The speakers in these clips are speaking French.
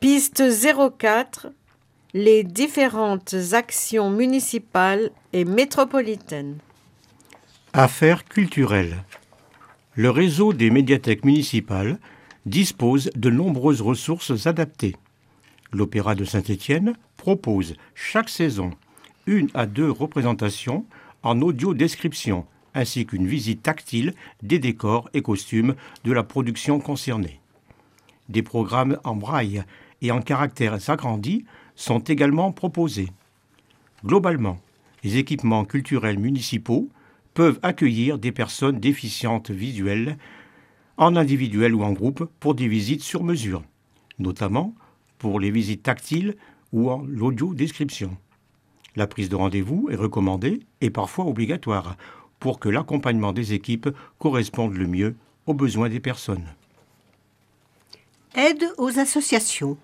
Piste 04. Les différentes actions municipales et métropolitaines. Affaires culturelles. Le réseau des médiathèques municipales dispose de nombreuses ressources adaptées. L'Opéra de Saint-Étienne propose chaque saison 1 à 2 représentations en audio-description, ainsi qu'une visite tactile des décors et costumes de la production concernée. Des programmes en braille et en caractères agrandis sont également proposés. Globalement, les équipements culturels municipaux peuvent accueillir des personnes déficientes visuelles, en individuel ou en groupe, pour des visites sur mesure, notamment pour les visites tactiles ou en l'audio-description. La prise de rendez-vous est recommandée et parfois obligatoire pour que l'accompagnement des équipes corresponde le mieux aux besoins des personnes. Aide aux associations.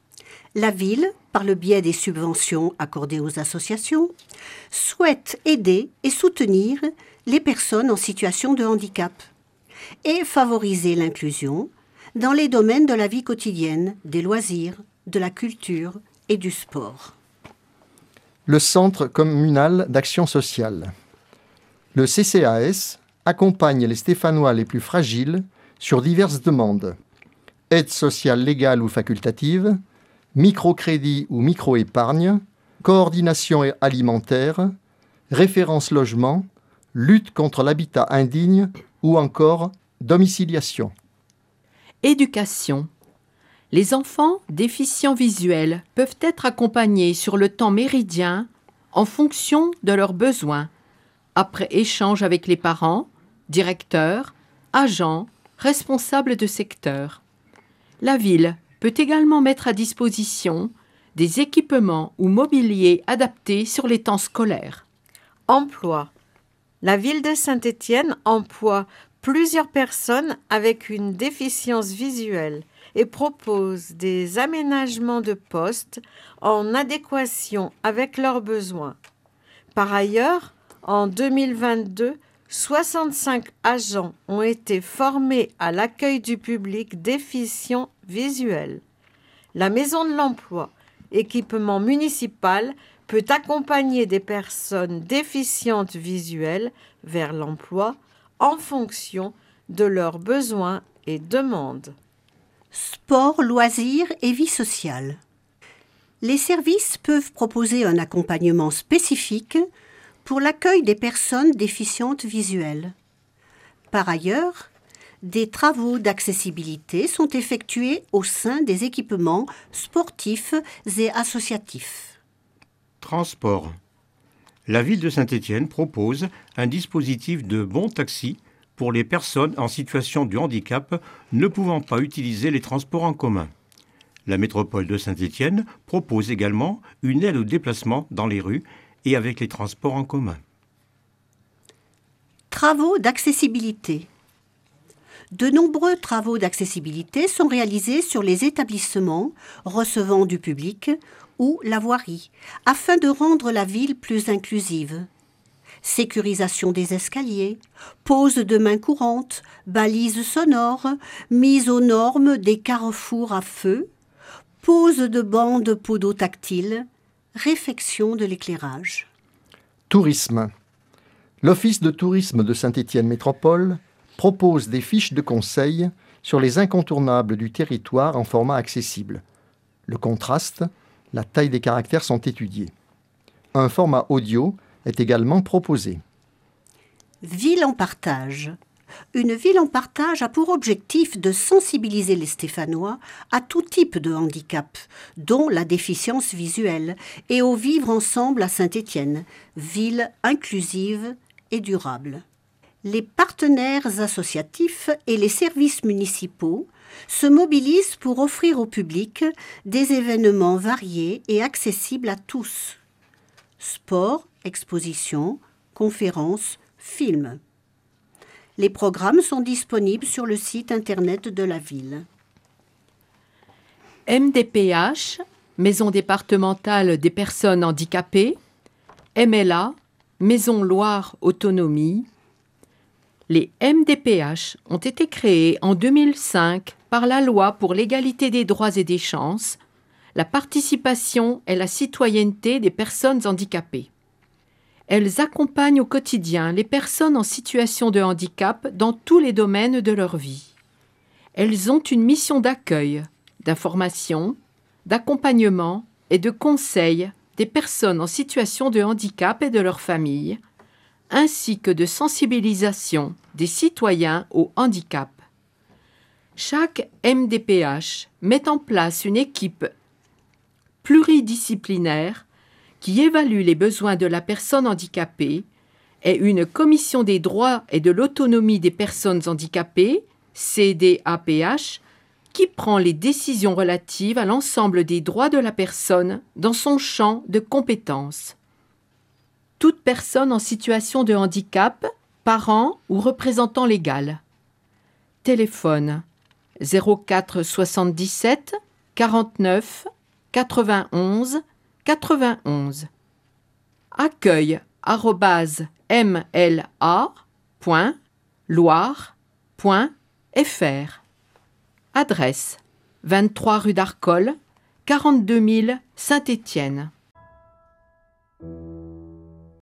La ville, par le biais des subventions accordées aux associations, souhaite aider et soutenir les personnes en situation de handicap et favoriser l'inclusion dans les domaines de la vie quotidienne, des loisirs, de la culture et du sport. Le Centre communal d'action sociale. Le CCAS accompagne les Stéphanois les plus fragiles sur diverses demandes. Aide sociale légale ou facultative, microcrédit ou micro-épargne, coordination alimentaire, référence logement, lutte contre l'habitat indigne ou encore domiciliation. Éducation. Les enfants déficients visuels peuvent être accompagnés sur le temps méridien en fonction de leurs besoins, après échange avec les parents, directeurs, agents, responsables de secteur. La ville peut également mettre à disposition des équipements ou mobiliers adaptés sur les temps scolaires. Emploi. La ville de Saint-Étienne emploie plusieurs personnes avec une déficience visuelle et propose des aménagements de postes en adéquation avec leurs besoins. Par ailleurs, en 2022, 65 agents ont été formés à l'accueil du public déficient visuel. La Maison de l'Emploi, équipement municipal, peut accompagner des personnes déficientes visuelles vers l'emploi en fonction de leurs besoins et demandes. Sport, loisirs et vie sociale. Les services peuvent proposer un accompagnement spécifique pour l'accueil des personnes déficientes visuelles. Par ailleurs, des travaux d'accessibilité sont effectués au sein des équipements sportifs et associatifs. Transport. La ville de Saint-Étienne propose un dispositif de bon taxi pour les personnes en situation de handicap ne pouvant pas utiliser les transports en commun. La métropole de Saint-Étienne propose également une aide au déplacement dans les rues et avec les transports en commun. Travaux d'accessibilité. De nombreux travaux d'accessibilité sont réalisés sur les établissements recevant du public ou la voirie, afin de rendre la ville plus inclusive. Sécurisation des escaliers, pose de main courante, balises sonores, mise aux normes des carrefours à feu, pose de bandes podotactiles, réfection de l'éclairage. Tourisme. L'Office de tourisme de Saint-Étienne Métropole propose des fiches de conseils sur les incontournables du territoire en format accessible. Le contraste, la taille des caractères sont étudiés. Un format audio est également proposé. Ville en partage. Une ville en partage a pour objectif de sensibiliser les Stéphanois à tout type de handicap, dont la déficience visuelle, et au vivre ensemble à Saint-Étienne, ville inclusive et durable. Les partenaires associatifs et les services municipaux se mobilisent pour offrir au public des événements variés et accessibles à tous. Sport, expositions, conférences, films. Les programmes sont disponibles sur le site internet de la ville. MDPH, Maison départementale des personnes handicapées, MLA, Maison Loire Autonomie. Les MDPH ont été créés en 2005 par la loi pour l'égalité des droits et des chances, la participation et la citoyenneté des personnes handicapées. Elles accompagnent au quotidien les personnes en situation de handicap dans tous les domaines de leur vie. Elles ont une mission d'accueil, d'information, d'accompagnement et de conseil des personnes en situation de handicap et de leurs familles, ainsi que de sensibilisation des citoyens au handicap. Chaque MDPH met en place une équipe pluridisciplinaire qui évalue les besoins de la personne handicapée et une commission des droits et de l'autonomie des personnes handicapées, CDAPH, qui prend les décisions relatives à l'ensemble des droits de la personne dans son champ de compétences. Toute personne en situation de handicap, parent ou représentant légal. Téléphone 04 77 49 91 91. accueil@mla.loire.fr. Adresse 23 rue d'Arcole, 42 000 Saint-Étienne.